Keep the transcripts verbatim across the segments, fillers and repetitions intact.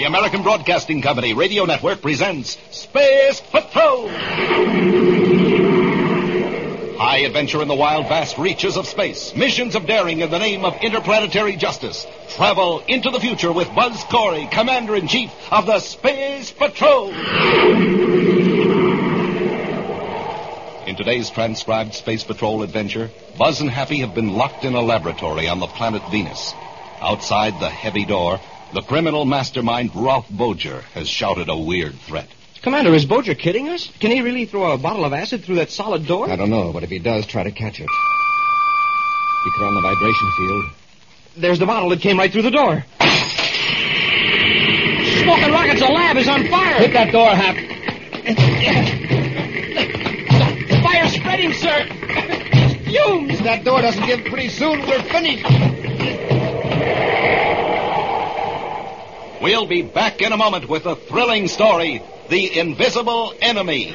American Broadcasting Company Radio Network presents Space Patrol! High adventure in the wild, vast reaches of space. Missions of daring in the name of interplanetary justice. Travel into the future with Buzz Corey, Commander-in-Chief of the Space Patrol. In today's transcribed Space Patrol adventure, Buzz and Happy have been locked in a laboratory on the planet Venus. Outside the heavy door, the criminal mastermind Ralph Boger has shouted a weird threat. Commander, is Boger kidding us? Can he really throw a bottle of acid through that solid door? I don't know, but if he does, try to catch it. He put on the vibration field. There's the bottle that came right through the door. Smoking rockets, the lab is on fire. Hit that door, Hap. The fire's spreading, sir. Fumes. If that door doesn't give pretty soon, we're finished. We'll be back in a moment with a thrilling story, The Invisible Enemy.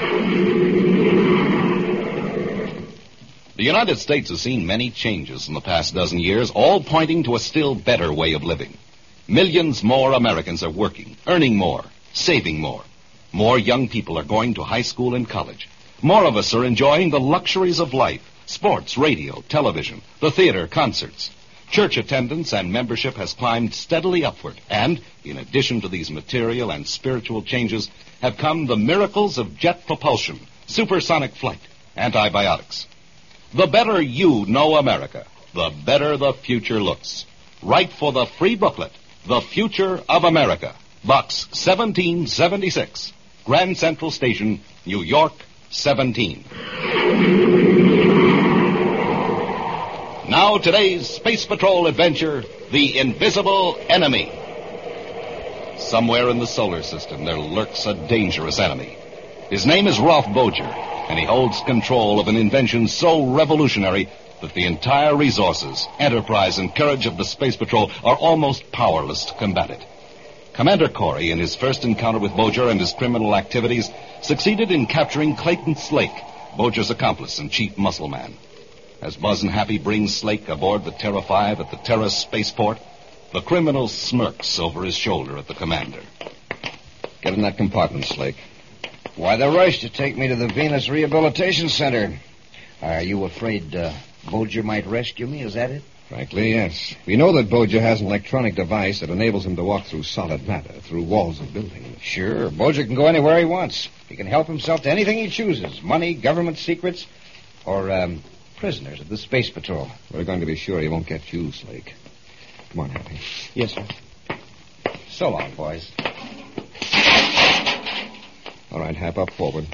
The United States has seen many changes in the past dozen years, all pointing to a still better way of living. Millions more Americans are working, earning more, saving more. More young people are going to high school and college. More of us are enjoying the luxuries of life, sports, radio, television, the theater, concerts. Church attendance and membership has climbed steadily upward, and, in addition to these material and spiritual changes, have come the miracles of jet propulsion, supersonic flight, antibiotics. The better you know America, the better the future looks. Write for the free booklet, The Future of America, Box seventeen seventy-six, Grand Central Station, New York, seventeen. Now today's Space Patrol adventure, The Invisible Enemy. Somewhere in the solar system there lurks a dangerous enemy. His name is Ralph Boger, and he holds control of an invention so revolutionary that the entire resources, enterprise, and courage of the Space Patrol are almost powerless to combat it. Commander Corey, in his first encounter with Boger and his criminal activities, succeeded in capturing Clayton Slake, Boger's accomplice and chief muscle man. As Buzz and Happy bring Slake aboard the Terra five at the Terra spaceport, the criminal smirks over his shoulder at the commander. Get in that compartment, Slake. Why the rush to take me to the Venus Rehabilitation Center? Are you afraid uh, Boger might rescue me? Is that it? Frankly, yes. We know that Boger has an electronic device that enables him to walk through solid matter, through walls of buildings. Sure. Boger can go anywhere he wants. He can help himself to anything he chooses. Money, government secrets, or um, prisoners of the Space Patrol. We're going to be sure he won't get you, Slake. Come on, Happy. Yes, sir. So long, boys. All right, Hap, up forward.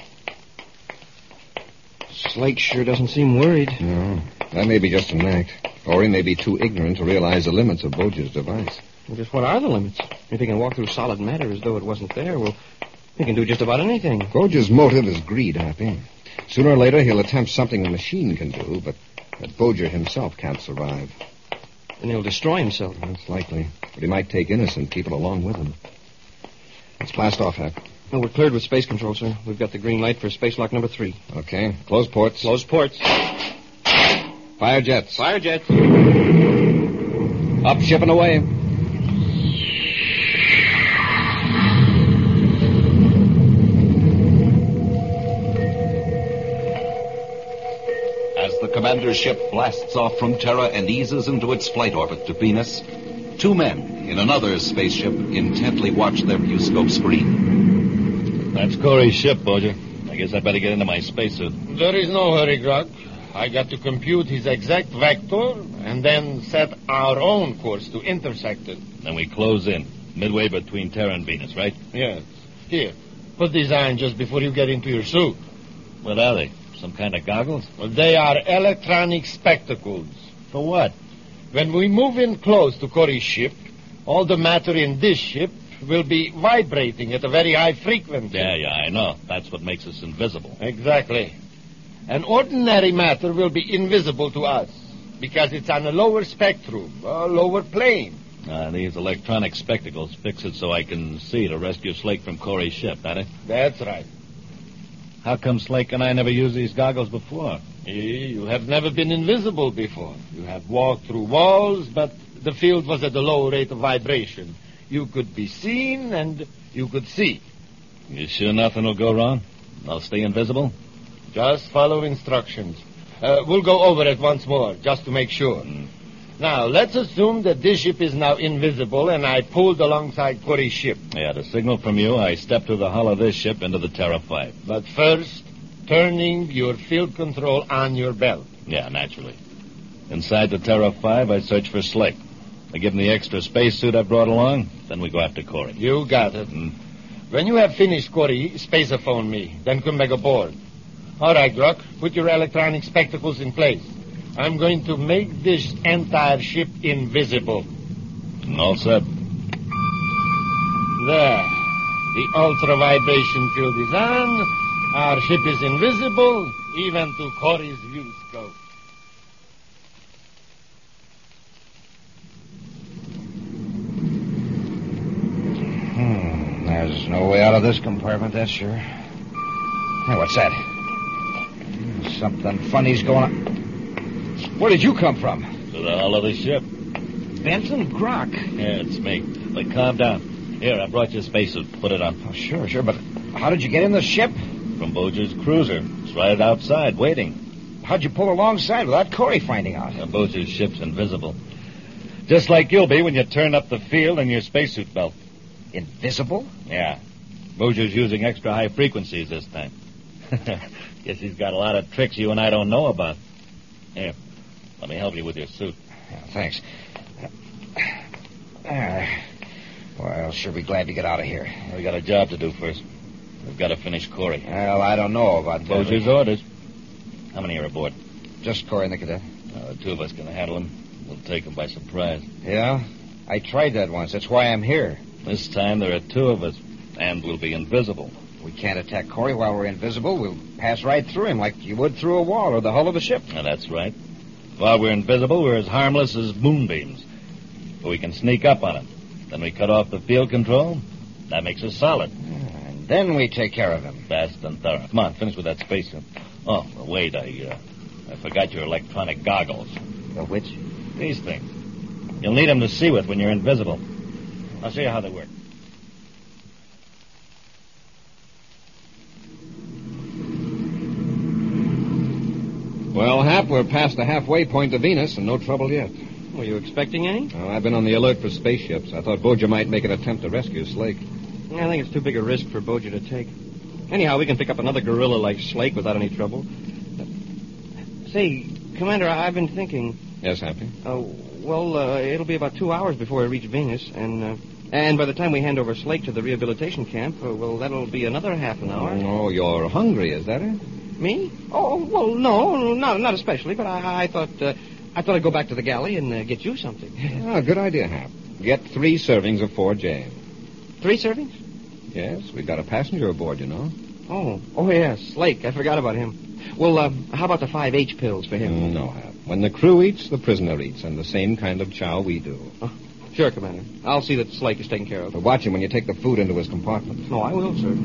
Slake sure doesn't seem worried. No, that may be just an act. Or he may be too ignorant to realize the limits of Boger's device. Well, just what are the limits? If he can walk through solid matter as though it wasn't there, well, he can do just about anything. Boger's motive is greed, Happy. Sooner or later, he'll attempt something a machine can do, but that Boger himself can't survive. And he'll destroy himself. That's likely. But he might take innocent people along with him. Let's blast off, Hap. Well, we're cleared with space control, sir. We've got the green light for space lock number three. Okay. Close ports. Close ports. Fire jets. Fire jets. Up, ship and away. As the commander's ship blasts off from Terra and eases into its flight orbit to Venus, two men in another spaceship intently watch their viewscope screen. That's Corey's ship, Boger. I guess I'd better get into my spacesuit. There is no hurry, Grog. I got to compute his exact vector and then set our own course to intersect it. Then we close in, midway between Terra and Venus, right? Yes. Here, put these on just before you get into your suit. What are they? Some kind of goggles? Well, they are electronic spectacles. For what? When we move in close to Corey's ship, all the matter in this ship will be vibrating at a very high frequency. Yeah, yeah, I know. That's what makes us invisible. Exactly. And ordinary matter will be invisible to us because it's on a lower spectrum, a lower plane. Uh, these electronic spectacles fix it so I can see to rescue Slake from Corey's ship, that it? That's right. How come Slake and I never used these goggles before? You have never been invisible before. You have walked through walls, but the field was at a low rate of vibration. You could be seen and you could see. You sure nothing will go wrong? I'll stay invisible? Just follow instructions. Uh, we'll go over it once more, just to make sure. Mm. Now, let's assume that this ship is now invisible and I pulled alongside Corey's ship. Yeah, the signal from you, I step through the hull of this ship into the Terra five. But first, turning your field control on your belt. Yeah, naturally. Inside the Terra five, I search for Slake. I give him the extra spacesuit I brought along, then we go after Corey. You got it. Mm. When you have finished, Corey, spacer-phone me, then come back aboard. All right, Gruck, put your electronic spectacles in place. I'm going to make this entire ship invisible. All set. There. The ultra-vibration field is on. Our ship is invisible, even to Corey's view scope. Hmm. There's no way out of this compartment, that's sure. Hey, what's that? Hmm, Something funny's going on. Where did you come from? To the hull of the ship. Benson Grock. Yeah, it's me. But calm down. Here, I brought you a spacesuit. Put it on. Oh, sure, sure, but how did you get in the ship? From Boger's cruiser. It's right outside, waiting. How'd you pull alongside without Corey finding out? Now, Boger's ship's invisible. Just like you'll be when you turn up the field in your spacesuit belt. Invisible? Yeah. Boger's using extra high frequencies this time. Guess he's got a lot of tricks you and I don't know about. Here, let me help you with your suit. Yeah, thanks. Uh, well, I'll sure be glad to get out of here. We got a job to do first. We've got to finish Corey. Well, I don't know about that. Boger's orders. How many are aboard? Just Corey and the cadet. Uh, the two of us can handle him. We'll take him by surprise. Yeah? I tried that once. That's why I'm here. This time there are two of us, and we'll be invisible. We can't attack Corey while we're invisible. We'll pass right through him like you would through a wall or the hull of a ship. Now, that's right. While we're invisible, we're as harmless as moonbeams. But we can sneak up on him. Then we cut off the field control. That makes us solid. And then we take care of him. Fast and thorough. Come on, finish with that spacesuit. Oh, wait, I, uh, I forgot your electronic goggles. The which? These things. You'll need them to see with when you're invisible. I'll show you how they work. Well, Hap, we're past the halfway point to Venus and no trouble yet. Were you expecting any? Oh, I've been on the alert for spaceships. I thought Boger might make an attempt to rescue Slake. I think it's too big a risk for Boger to take. Anyhow, we can pick up another gorilla like Slake without any trouble. Say, Commander, I've been thinking. Yes, Happy? Uh, well, uh, it'll be about two hours before we reach Venus, and uh, and by the time we hand over Slake to the rehabilitation camp, uh, well, that'll be another half an hour. Oh, you're hungry, is that it? Me? Oh, well, no, not not especially, but I, I thought uh, I thought I'd go back to the galley and uh, get you something. Ah, good idea, Hap. Get three servings of four J. Three servings? Yes, we've got a passenger aboard, you know. Oh, oh yes, Slake. I forgot about him. Well, uh, how about the five H pills for him? Mm, no, Hap. When the crew eats, the prisoner eats, and the same kind of chow we do. Oh, sure, Commander. I'll see that Slake is taken care of. But watch him when you take the food into his compartment. No, I will, sir.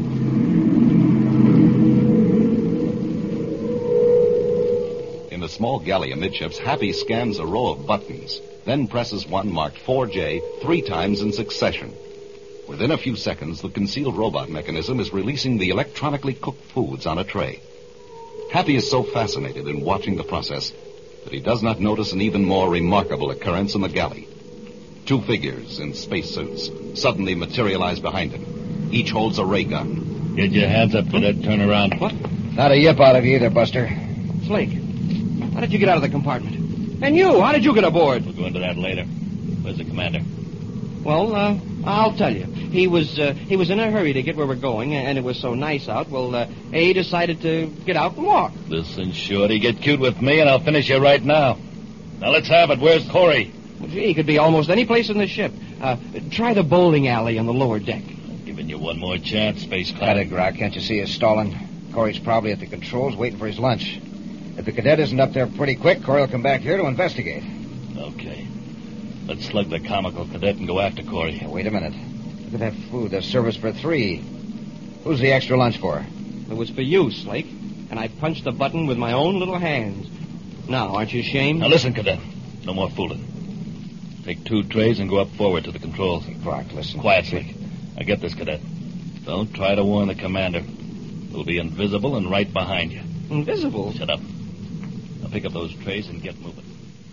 In the small galley amidships, Happy scans a row of buttons, then presses one marked four J three times in succession. Within a few seconds, the concealed robot mechanism is releasing the electronically cooked foods on a tray. Happy is so fascinated in watching the process that he does not notice an even more remarkable occurrence in the galley. Two figures in spacesuits suddenly materialize behind him. Each holds a ray gun. Get your hands up, cadet. Turn around. What? Not a yip out of you either, Buster. Slake, how did you get out of the compartment? And you, how did you get aboard? We'll go into that later. Where's the commander? Well, uh, I'll tell you. He was uh, he was in a hurry to get where we're going, and it was so nice out. Well, uh, he decided to get out and walk. Listen, Shorty, get cute with me, and I'll finish you right now. Now, let's have it. Where's Corey? Well, gee, he could be almost any place in the ship. Uh, try the bowling alley on the lower deck. I'm giving you one more chance, Space Cut Cloud. it, Grock. Can't you see he's stalling? Corey's probably at the controls waiting for his lunch. If the cadet isn't up there pretty quick, Corey will come back here to investigate. Okay. Let's slug the comical cadet and go after Corey. Now, wait a minute. Look at that food. There's service for three. Who's the extra lunch for? It was for you, Slake, and I punched the button with my own little hands. Now, aren't you ashamed? Now, listen, cadet. No more fooling. Take two trays and go up forward to the controls. Clark, listen. Quiet, Slick. Now get this, Cadet. Don't try to warn the commander. He'll be invisible and right behind you. Invisible? Shut up. Now pick up those trays and get moving.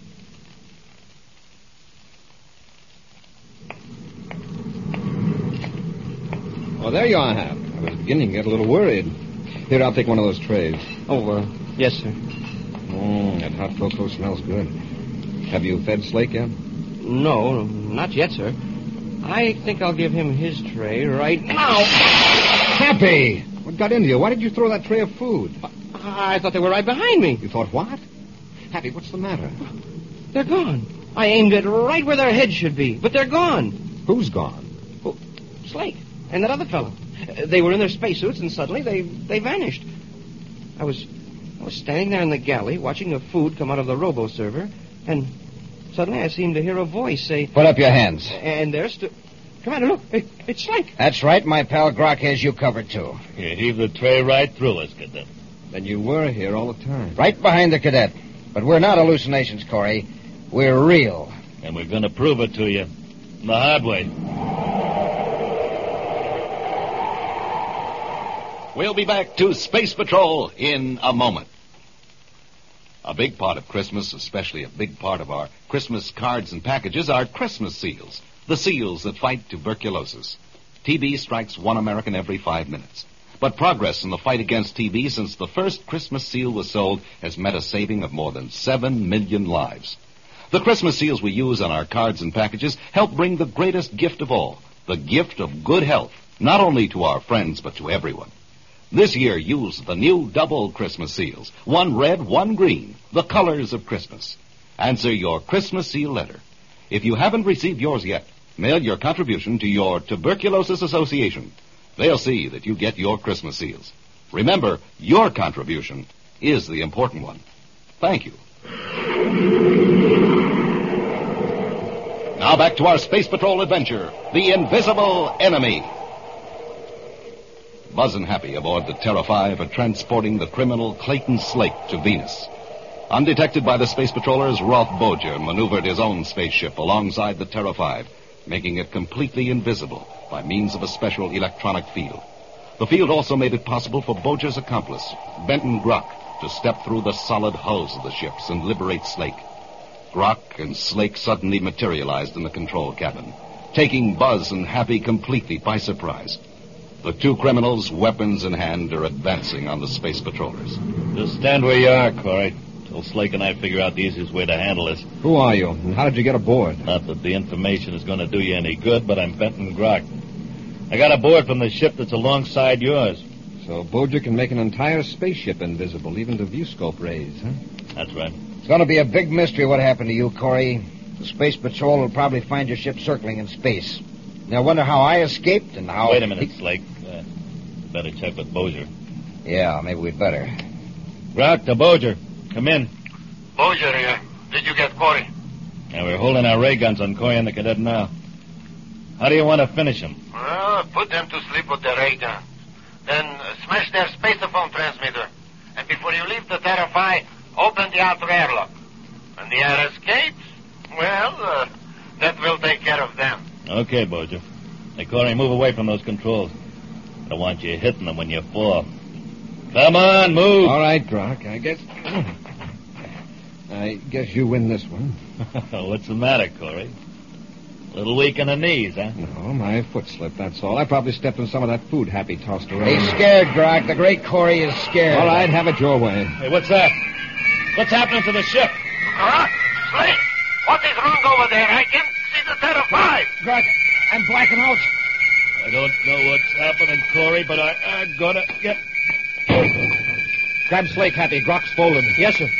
Oh, there you are, Hap. I was beginning to get a little worried. Here, I'll take one of those trays. Oh, uh, yes, sir. Mmm, that hot cocoa smells good. Have you fed Slake yet? No, not yet, sir. I think I'll give him his tray right now. Happy! What got into you? Why did you throw that tray of food? I thought they were right behind me. You thought what? Happy, what's the matter? They're gone. I aimed it right where their heads should be, but they're gone. Who's gone? Oh, Slake and that other fellow. Uh, they were in their spacesuits, and suddenly they, they vanished. I was I was standing there in the galley watching the food come out of the robo-server, and suddenly I seemed to hear a voice say... Put up your hands. And there stood... Commander, look, it, it's Slake. That's right. My pal Grok has you covered, too. Here, heave the tray right through us, Cadet. Then you were here all the time. Right behind the cadet. But we're not hallucinations, Corey. We're real. And we're going to prove it to you the hard way. We'll be back to Space Patrol in a moment. A big part of Christmas, especially a big part of our Christmas cards and packages, are Christmas seals. The seals that fight tuberculosis. T B strikes one American every five minutes. But progress in the fight against T B since the first Christmas seal was sold has met a saving of more than seven million lives. The Christmas seals we use on our cards and packages help bring the greatest gift of all, the gift of good health, not only to our friends but to everyone. This year, use the new double Christmas seals. One red, one green. The colors of Christmas. Answer your Christmas seal letter. If you haven't received yours yet, mail your contribution to your Tuberculosis Association. They'll see that you get your Christmas seals. Remember, your contribution is the important one. Thank you. Now back to our Space Patrol adventure, The Invisible Enemy. Buzz and Happy aboard the Terra five are transporting the criminal Clayton Slake to Venus. Undetected by the space patrollers, Rolf Boger maneuvered his own spaceship alongside the Terra five, making it completely invisible by means of a special electronic field. The field also made it possible for Boger's accomplice, Benton Grok, to step through the solid hulls of the ships and liberate Slake. Grok and Slake suddenly materialized in the control cabin, taking Buzz and Happy completely by surprise. The two criminals, weapons in hand, are advancing on the space patrollers. Just stand where you are, Corey, till Slake and I figure out the easiest way to handle this. Who are you, and how did you get aboard? Not that the information is going to do you any good, but I'm Benton Grok. I got aboard from the ship that's alongside yours. So Boger can make an entire spaceship invisible, even to viewscope rays, huh? That's right. It's going to be a big mystery what happened to you, Corey. The Space Patrol will probably find your ship circling in space. They'll wonder how I escaped and how... Wait a minute, Slake. Uh, better check with Boger. Yeah, maybe we'd better. Grok to Boger. Come in. Boger here. Did you get Corey? Now, we're holding our ray guns on Corey and the cadet now. How do you want to finish him? Well, put them to sleep with their ray gun. Then uh, smash their spacephone transmitter. And before you leave the Terra five, open the outer airlock. When the air escapes, well, uh, that will take care of them. Okay, Boger. Hey, Corey, move away from those controls. I don't want you hitting them when you fall. Come on, move. All right, Grok, I guess... I guess you win this one. What's the matter, Corey? A little weak in the knees, huh? No, my foot slipped, that's all. I probably stepped in some of that food Happy tossed around. He's scared, Grok. The great Corey is scared. All right, have it your way. Hey, what's that? What's happening to the ship? Huh? Slate, what is wrong over there? I can't see the Terra five. Grok, I'm blacking out. I don't know what's happening, Corey, but I, I'm gonna get... Grab Slake, Happy. Grok's folded. Yes, sir.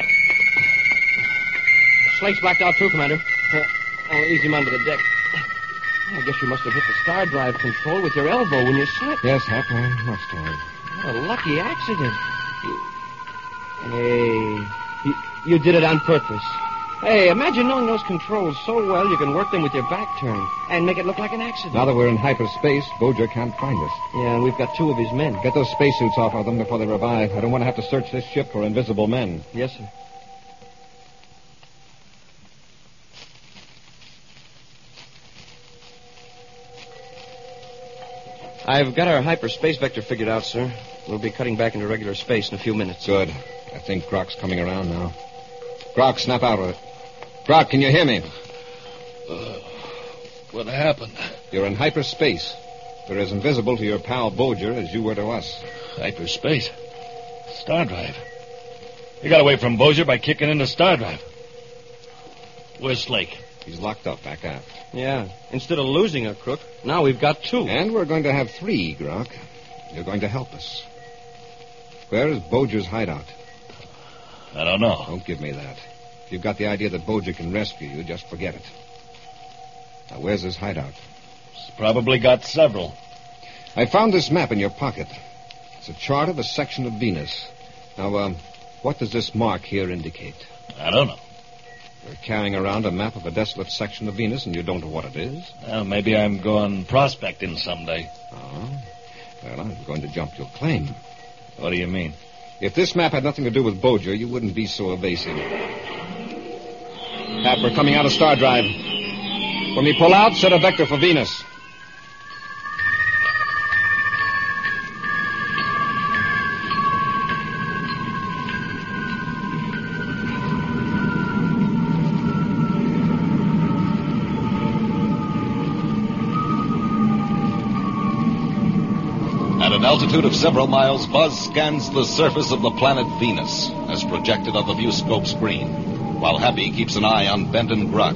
Slake's blacked out, too, Commander. Uh, I'll ease him onto the deck. I guess you must have hit the star drive control with your elbow when you slipped. Yes, Hap, I must have. What a lucky accident. You... Hey, you, you did it on purpose. Hey, imagine knowing those controls so well you can work them with your back turned and make it look like an accident. Now that we're in hyperspace, Boger can't find us. Yeah, and we've got two of his men. Get those spacesuits off of them before they revive. I don't want to have to search this ship for invisible men. Yes, sir. I've got our hyperspace vector figured out, sir. We'll be cutting back into regular space in a few minutes. Good. I think Grok's coming around now. Grok, snap out with it. Grok, can you hear me? Uh, what happened? You're in hyperspace. You're as invisible to your pal Boger as you were to us. Hyperspace? Star drive. You got away from Boger by kicking into Star drive. Where's Slake? He's locked up back aft. Yeah. Instead of losing a crook, now we've got two. And we're going to have three, Grok. You're going to help us. Where is Boger's hideout? I don't know. Don't give me that. If you've got the idea that Boger can rescue you, just forget it. Now, where's his hideout? He's probably got several. I found this map in your pocket. It's a chart of a section of Venus. Now, um, what does this mark here indicate? I don't know. You're carrying around a map of a desolate section of Venus, and you don't know what it is? Well, maybe I'm going prospecting someday. Oh. Well, I'm going to jump your claim. What do you mean? If this map had nothing to do with Boger, you wouldn't be so evasive. Pat, we're coming out of Star Drive. When we pull out, set a vector for Venus. At an altitude of several miles, Buzz scans the surface of the planet Venus, as projected on the viewscope screen, while Happy keeps an eye on Bent and Grok.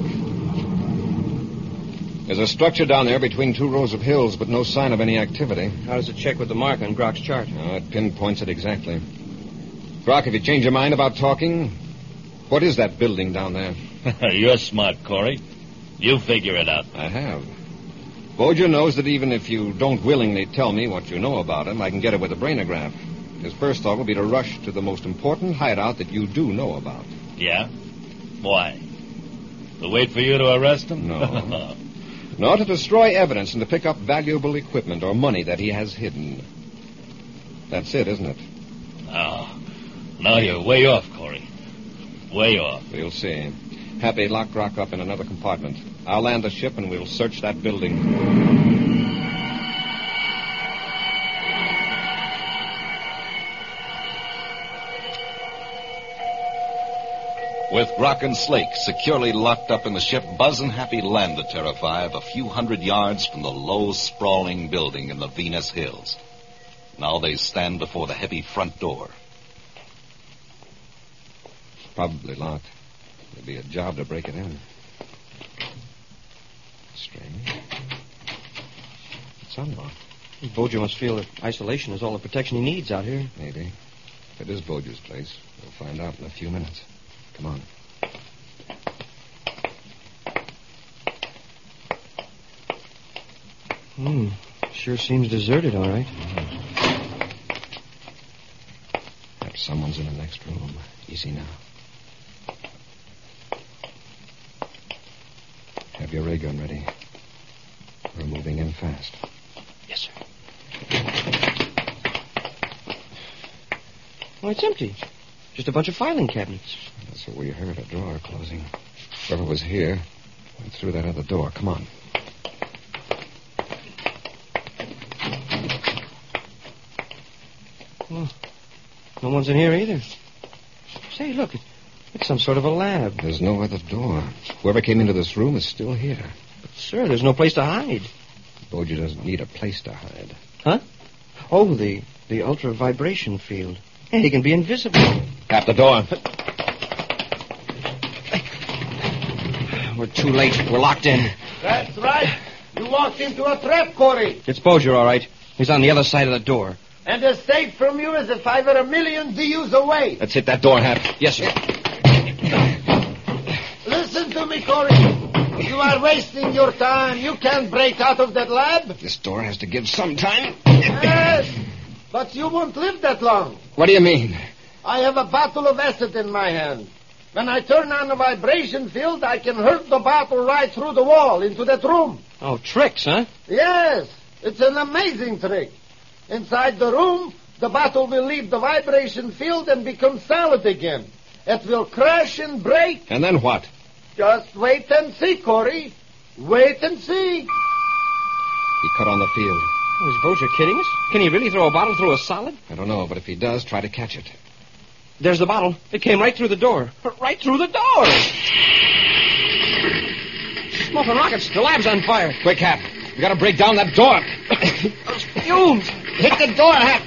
There's a structure down there between two rows of hills, but no sign of any activity. How does it check with the mark on Grok's chart? Oh, it pinpoints it exactly. Grok, if you change your mind about talking, what is that building down there? You're smart, Corey. You figure it out. I have. Boger knows that even if you don't willingly tell me what you know about him, I can get it with a brainograph. His first thought will be to rush to the most important hideout that you do know about. Yeah? Why? To wait for you to arrest him? No. No, to destroy evidence and to pick up valuable equipment or money that he has hidden. That's it, isn't it? No. No, you're way off, Corey. Way off. We'll see. Happy, lock Grok up in another compartment. I'll land the ship and we'll search that building. With Grok and Slake securely locked up in the ship, Buzz and Happy land the Terra five a few hundred yards from the low, sprawling building in the Venus Hills. Now they stand before the heavy front door. It's probably locked. It'll be a job to break it in. Strange. It's unlocked. Boger must feel that isolation is all the protection he needs out here. Maybe. If it is Boger's place, we'll find out in a few minutes. Come on. Hmm. Sure seems deserted, all right. Perhaps someone's in the next room. Easy now. Have your ray gun ready. We're moving in fast. Yes, sir. Oh, it's empty. Just a bunch of filing cabinets. That's what we heard, a drawer closing. Whoever was here went through that other door. Come on. Well, no one's in here either. Say, look, it, it's some sort of a lab. There's no other door. Whoever came into this room is still here. But, sir, there's no place to hide. Boger doesn't need a place to hide. Huh? Oh, the, the ultra-vibration field. Yeah, he can be invisible. Tap the door. We're too late. We're locked in. That's right. You walked into a trap, Corey. It's Boger, all right. He's on the other side of the door. And as safe from you as if I were a million D Us away. Let's hit that door, Hap. Yes, sir. Listen to me, Corey. You are wasting your time. You can't break out of that lab. This door has to give some time. Yes, but you won't live that long. What do you mean? I have a bottle of acid in my hand. When I turn on the vibration field, I can hurl the bottle right through the wall into that room. Oh, tricks, huh? Yes, it's an amazing trick. Inside the room, the bottle will leave the vibration field and become solid again. It will crash and break. And then what? Just wait and see, Corey. Wait and see. He cut on the field. Was Boger kidding us? Can he really throw a bottle through a solid? I don't know, but if he does, try to catch it. There's the bottle. It came right through the door. Right through the door! Smoking rockets. The lab's on fire. Quick, Hap. We gotta break down that door. Those fumes. Hit the door, Hap.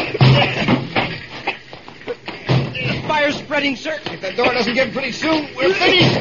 The fire's spreading, sir. If the door doesn't give pretty soon, we're finished.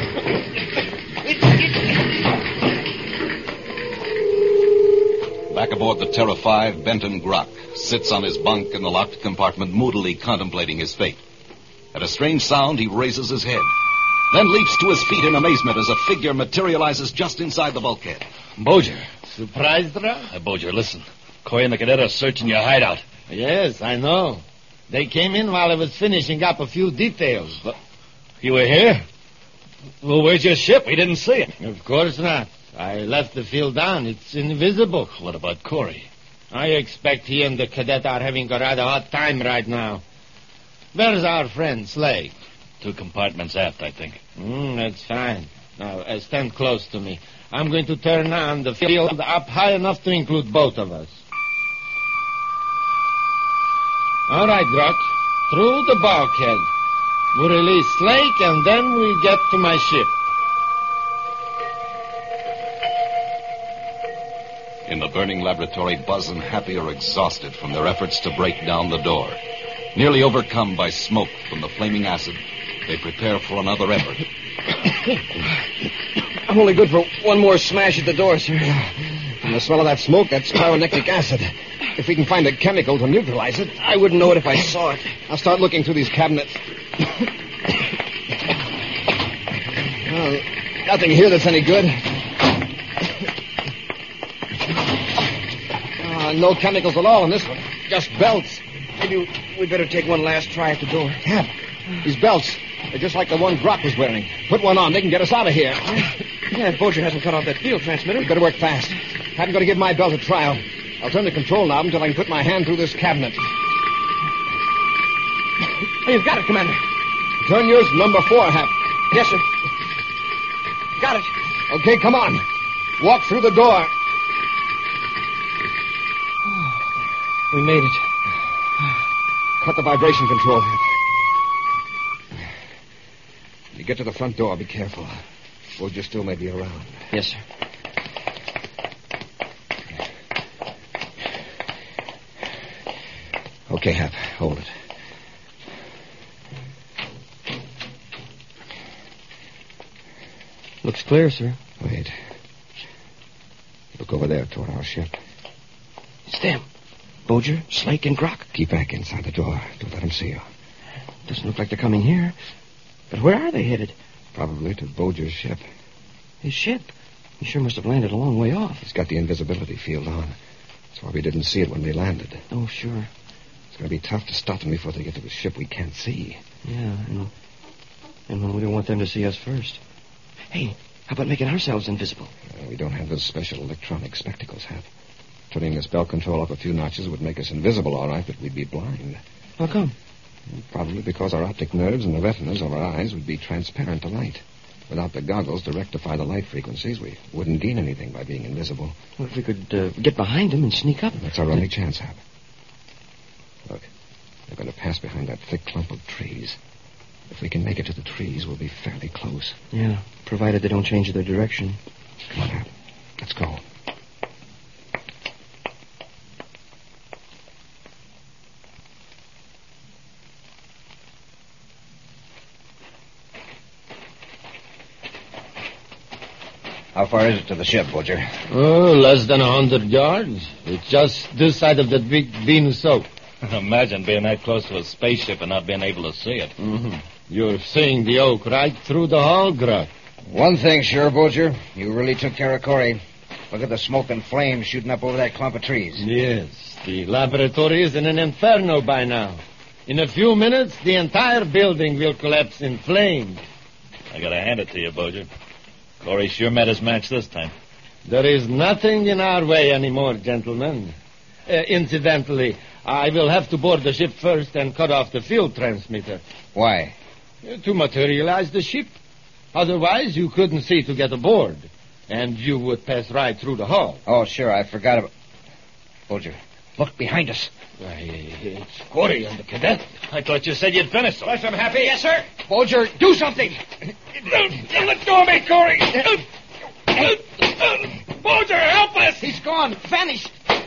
Back aboard the Terra five, Benton Grock sits on his bunk in the locked compartment, moodily contemplating his fate. At a strange sound, he raises his head, then leaps to his feet in amazement as a figure materializes just inside the bulkhead. Boger. Surprised, Ra? Uh, Boger, listen. Coy and the cadet are searching your hideout. Yes, I know. They came in while I was finishing up a few details. But you were here? Well, where's your ship? We didn't see it. Of course not. I left the field down. It's invisible. What about Corey? I expect he and the cadet are having a rather hot time right now. Where's our friend, Slade? Two compartments aft, I think. Mm, that's fine. Now, uh, stand close to me. I'm going to turn on the field up high enough to include both of us. All right, Grock. Through the bulkhead. We release Slake, and then we get to my ship. In the burning laboratory, Buzz and Happy are exhausted from their efforts to break down the door. Nearly overcome by smoke from the flaming acid, they prepare for another effort. I'm only good for one more smash at the door, sir. From the smell of that smoke, that's pyronectic acid. If we can find a chemical to neutralize it. I wouldn't know it if I saw it. I'll start looking through these cabinets. Well, nothing here that's any good. Uh, no chemicals at all in this one. Just belts. Maybe we'd better take one last try at the door. Hap, these belts, they're just like the one Grock was wearing. Put one on. They can get us out of here. Yeah, if Boger hasn't cut off that field transmitter. We better work fast. I'm going to give my belt a trial. I'll turn the control knob until I can put my hand through this cabinet. Oh, you've got it, Commander. Turn yours number four, Hap. Yes, sir. Got it. Okay, come on. Walk through the door. We made it. Cut the vibration control, Hap. When you get to the front door, be careful. Boger still may be around. Yes, sir. Okay, Hap. Hold it. Looks clear, sir. Wait. Look over there toward our ship. It's them. Boger, Slake, and Grock. Keep back inside the door. Don't let them see you. Doesn't look like they're coming here. But where are they headed? Probably to Boger's ship. His ship? He sure must have landed a long way off. He's got the invisibility field on. That's why we didn't see it when they landed. Oh, sure. It's going to be tough to stop them before they get to the ship we can't see. Yeah, and, and when we don't want them to see us first. Hey, how about making ourselves invisible? Uh, we don't have those special electronic spectacles, Hap. Turning this belt control up a few notches would make us invisible, all right, but we'd be blind. How come? Probably because our optic nerves and the retinas of our eyes would be transparent to light. Without the goggles to rectify the light frequencies, we wouldn't gain anything by being invisible. Well, if we could uh, get behind them and sneak up. That's our only chance, Hap. Look, they're going to pass behind that thick clump of trees. If we can make it to the trees, we'll be fairly close. Yeah, provided they don't change their direction. Come on, Hap. Let's go. How far is it to the ship, Boger? Oh, less than a hundred yards. It's just this side of that big bean of soap. Imagine being that close to a spaceship and not being able to see it. Mm-hmm. You're seeing the oak right through the hull, Grock. One thing sure, Boger. You really took care of Corey. Look at the smoke and flames shooting up over that clump of trees. Yes, the laboratory is in an inferno by now. In a few minutes, the entire building will collapse in flames. I gotta hand it to you, Boger. Corey sure met his match this time. There is nothing in our way anymore, gentlemen. Uh, incidentally, I will have to board the ship first and cut off the field transmitter. Why? Uh, to materialize the ship. Otherwise, you couldn't see to get aboard. And you would pass right through the hull. Oh, sure, I forgot about... Bolger, look behind us. Why, it's Corey and the cadet. I thought you said you'd finished. Bless him, Happy. Yes, sir. Bolger, do something. Let go of me, Corey. Bolger, help us. He's gone. Vanished.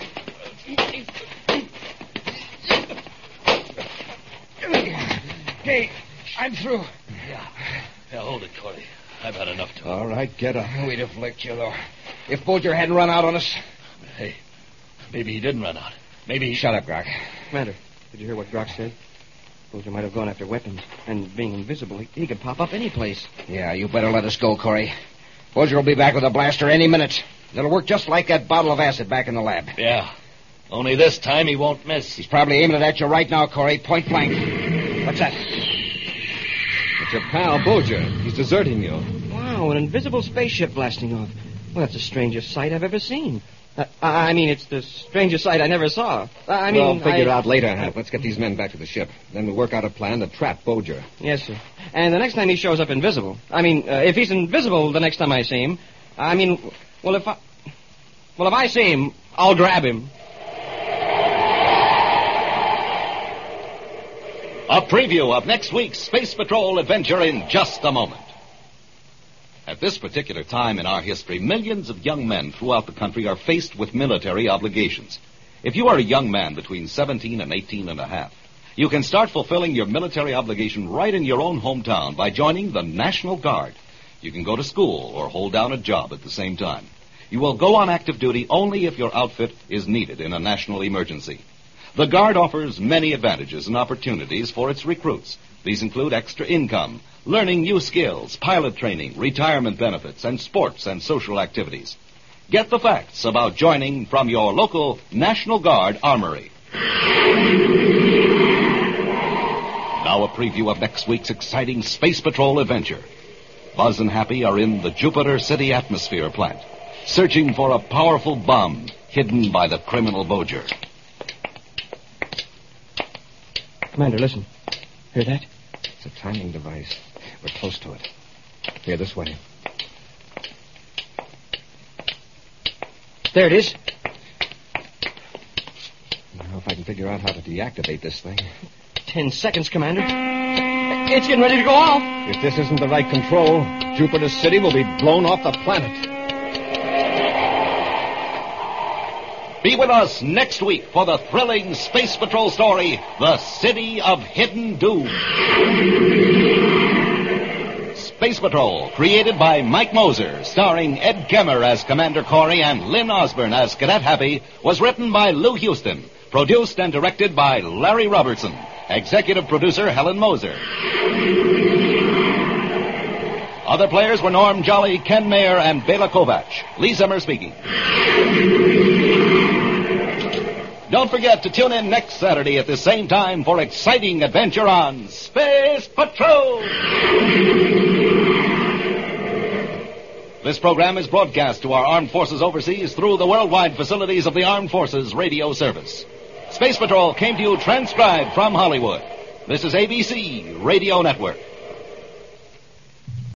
Okay, I'm through. Yeah. Yeah, hold it, Corey. I've had enough to. All right, get up. We'd have licked you, though. If Bolger hadn't run out on us. Hey, maybe he didn't run out. Maybe he... Shut up, Grock. Commander, did you hear what Grock said? Bolger might have gone after weapons. And being invisible, he, he could pop up any place. Yeah, you better let us go, Corey. Bolger will be back with a blaster any minute. It'll work just like that bottle of acid back in the lab. Yeah. Only this time he won't miss. He's probably aiming it at you right now, Corey. Point blank. What's that? It's your pal, Bolger. He's deserting you. Wow, an invisible spaceship blasting off. Well, that's the strangest sight I've ever seen. Uh, I mean, it's the strangest sight I never saw. I mean, We'll figure it I... out later, Hank. Let's get these men back to the ship. Then we'll work out a plan to trap Bolger. Yes, sir. And the next time he shows up invisible, I mean, uh, if he's invisible the next time I see him, I mean, well, if I... Well, if I see him, I'll grab him. A preview of next week's Space Patrol adventure in just a moment. At this particular time in our history, millions of young men throughout the country are faced with military obligations. If you are a young man between seventeen and eighteen and a half, you can start fulfilling your military obligation right in your own hometown by joining the National Guard. You can go to school or hold down a job at the same time. You will go on active duty only if your outfit is needed in a national emergency. The Guard offers many advantages and opportunities for its recruits. These include extra income, learning new skills, pilot training, retirement benefits, and sports and social activities. Get the facts about joining from your local National Guard Armory. Now a preview of next week's exciting Space Patrol adventure. Buzz and Happy are in the Jupiter City Atmosphere Plant, searching for a powerful bomb hidden by the criminal Bolger. Commander, listen. Hear that? It's a timing device. We're close to it. Here, this way. There it is. Now, if I can figure out how to deactivate this thing. Ten seconds, Commander. It's getting ready to go off. If this isn't the right control, Jupiter City will be blown off the planet. Be with us next week for the thrilling Space Patrol story, The City of Hidden Doom. Space Patrol, created by Mike Moser, starring Ed Kemmer as Commander Corey and Lynn Osborne as Cadet Happy, was written by Lou Houston, produced and directed by Larry Robertson, executive producer Helen Moser. Other players were Norm Jolly, Ken Mayer, and Bela Kovac. Lee Zimmer speaking. Don't forget to tune in next Saturday at the same time for exciting adventure on Space Patrol. This program is broadcast to our armed forces overseas through the worldwide facilities of the Armed Forces Radio Service. Space Patrol came to you transcribed from Hollywood. This is A B C Radio Network.